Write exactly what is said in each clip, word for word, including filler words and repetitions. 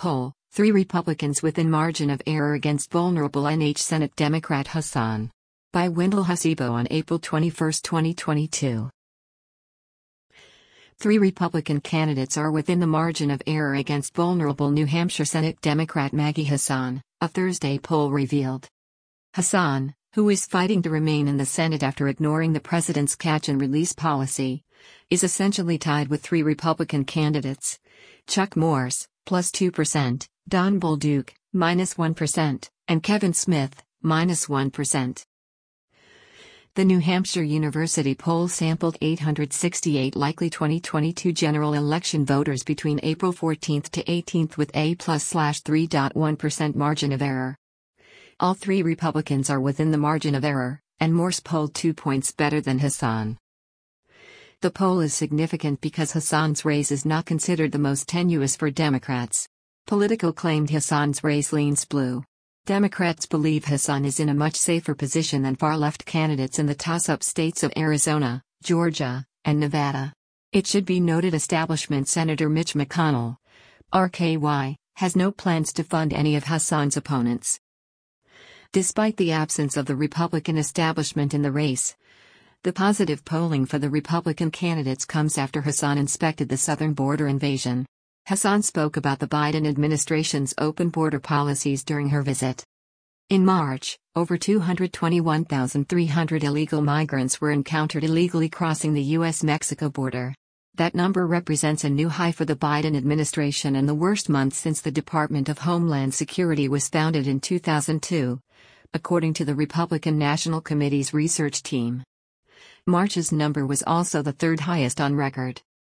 Poll: Three Republicans within margin of error against vulnerable N H Senate Democrat Hassan. By Wendell Hasibo on April twenty-first, twenty twenty-two. Three Republican candidates are within the margin of error against vulnerable New Hampshire Senate Democrat Maggie Hassan, a Thursday poll revealed. Hassan, who is fighting to remain in the Senate after ignoring the president's catch-and-release policy, is essentially tied with three Republican candidates: Chuck Morse, plus two percent, Don Bolduc, minus one percent, and Kevin Smith, minus one percent. The New Hampshire University poll sampled eight hundred sixty-eight likely twenty twenty-two general election voters between April fourteenth to eighteenth with a plus slash three point one percent margin of error. All three Republicans are within the margin of error, and Morse polled two points better than Hassan. The poll is significant because Hassan's race is not considered the most tenuous for Democrats. Politico claimed Hassan's race leans blue. Democrats believe Hassan is in a much safer position than far-left candidates in the toss-up states of Arizona, Georgia, and Nevada. It should be noted establishment Senator Mitch McConnell, R K Y, has no plans to fund any of Hassan's opponents. Despite the absence of the Republican establishment in the race, the positive polling for the Republican candidates comes after Hassan inspected the southern border invasion. Hassan spoke about the Biden administration's open border policies during her visit. In March, over two hundred twenty-one thousand three hundred illegal migrants were encountered illegally crossing the U S Mexico border. That number represents a new high for the Biden administration and the worst month since the Department of Homeland Security was founded in two thousand two, according to the Republican National Committee's research team. March's number was also the third highest on record.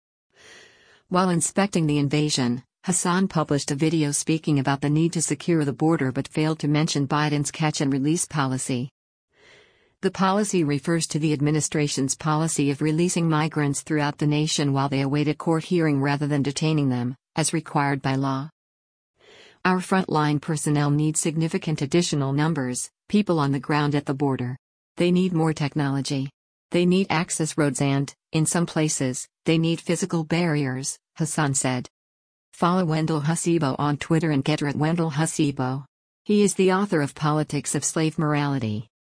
While inspecting the invasion, Hassan published a video speaking about the need to secure the border but failed to mention Biden's catch-and-release policy. The policy refers to the administration's policy of releasing migrants throughout the nation while they await a court hearing rather than detaining them, as required by law. Our frontline personnel need significant additional numbers, people on the ground at the border. They need more technology. They need access roads and, in some places, they need physical barriers, Hassan said. Follow Wendell Hasibo on Twitter and get her at Wendell Hasibo. He is the author of Politics of Slave Morality.